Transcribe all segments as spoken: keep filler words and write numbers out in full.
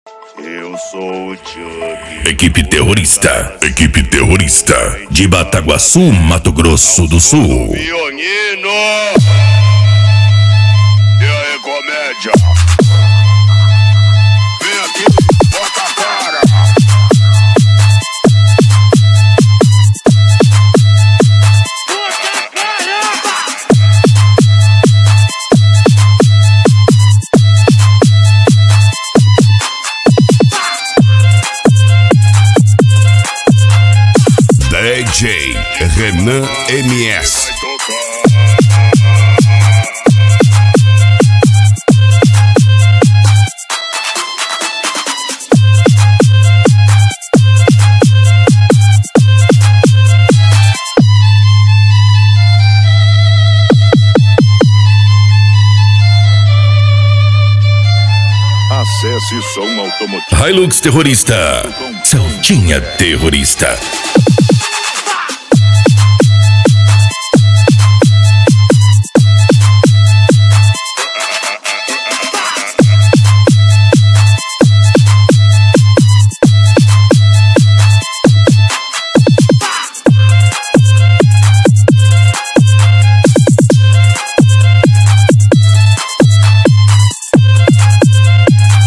Eu sou o Chuck. Equipe terrorista, equipe terrorista de Bataguaçu, Mato Grosso do Sul. Pionino! E aí, comédia? Vem aqui, bota a cara! D J Renan M S. Acesse som automotivo. Hilux terrorista, Celtinha terrorista.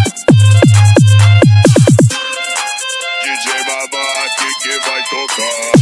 D J Babaque que vai tocar.